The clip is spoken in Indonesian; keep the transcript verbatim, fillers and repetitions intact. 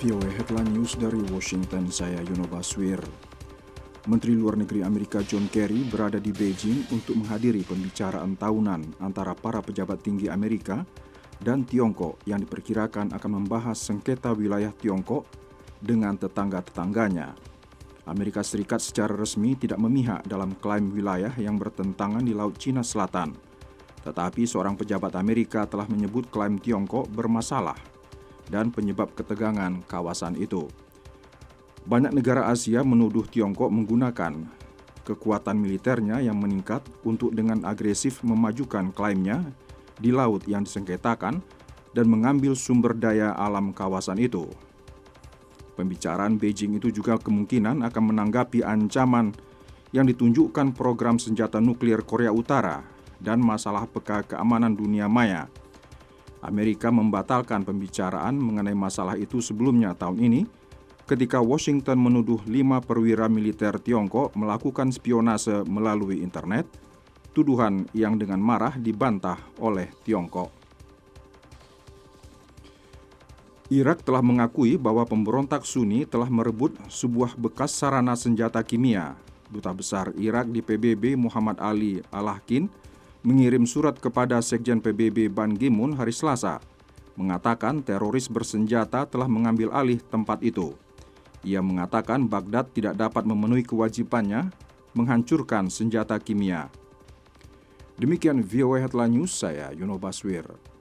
V O A Headline News dari Washington, saya Yuno Baswir. Menteri Luar Negeri Amerika John Kerry berada di Beijing untuk menghadiri pembicaraan tahunan antara para pejabat tinggi Amerika dan Tiongkok yang diperkirakan akan membahas sengketa wilayah Tiongkok dengan tetangga-tetangganya. Amerika Serikat secara resmi tidak memihak dalam klaim wilayah yang bertentangan di Laut Cina Selatan. Tetapi seorang pejabat Amerika telah menyebut klaim Tiongkok bermasalah dan penyebab ketegangan kawasan itu. Banyak negara Asia menuduh Tiongkok menggunakan kekuatan militernya yang meningkat untuk dengan agresif memajukan klaimnya di laut yang disengketakan dan mengambil sumber daya alam kawasan itu. Pembicaraan Beijing itu juga kemungkinan akan menanggapi ancaman yang ditunjukkan program senjata nuklir Korea Utara dan masalah peka keamanan dunia maya. Amerika membatalkan pembicaraan mengenai masalah itu sebelumnya tahun ini ketika Washington menuduh lima perwira militer Tiongkok melakukan spionase melalui internet, tuduhan yang dengan marah dibantah oleh Tiongkok. Irak telah mengakui bahwa pemberontak Sunni telah merebut sebuah bekas sarana senjata kimia. Duta Besar Irak di P B B Muhammad Ali Al-Hakin mengirim surat kepada Sekjen P B B Ban Ki-moon hari Selasa, mengatakan teroris bersenjata telah mengambil alih tempat itu. Ia mengatakan Baghdad tidak dapat memenuhi kewajibannya menghancurkan senjata kimia. Demikian V O A Headline News, saya Yuno Baswir.